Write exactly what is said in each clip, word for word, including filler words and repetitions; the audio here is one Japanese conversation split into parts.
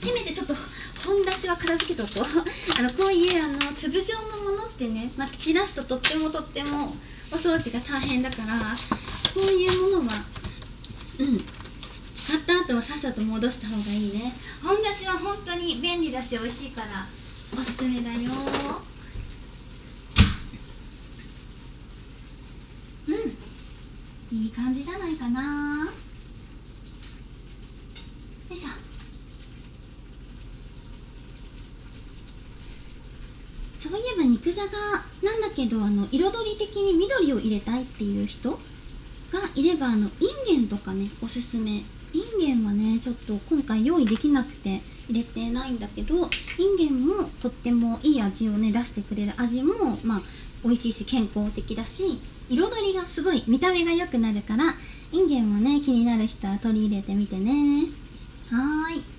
せめてちょっと本だしは片付けとこうあのこういうあの粒状のものってね、まき散らすととってもとってもお掃除が大変だから、こういうものはうん使った後はさっさと戻した方がいいね。本だしは本当に便利だし美味しいからおすすめだよ。うん、いい感じじゃないかな。よいしょ。そういえば肉じゃがなんだけど、あの彩り的に緑を入れたいっていう人がいれば、あのインゲンとかねおすすめ。インゲンはねちょっと今回用意できなくて入れてないんだけど、インゲンもとってもいい味をね出してくれる。味もまあ美味しいし健康的だし、彩りがすごい見た目が良くなるから、インゲンもね気になる人は取り入れてみてね。はー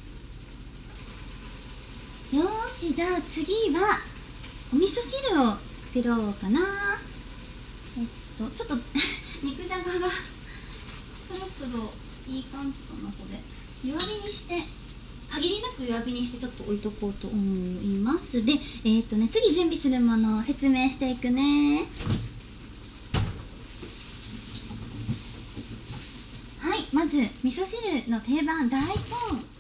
い、よーし、じゃあ次はお味噌汁を作ろうかな。えっとちょっと肉じゃががそろそろいい感じかな。これ弱火にして、限りなく弱火にしてちょっと置いとこうと思います。で、えっとね次準備するものを説明していくね。はい、まず味噌汁の定番大根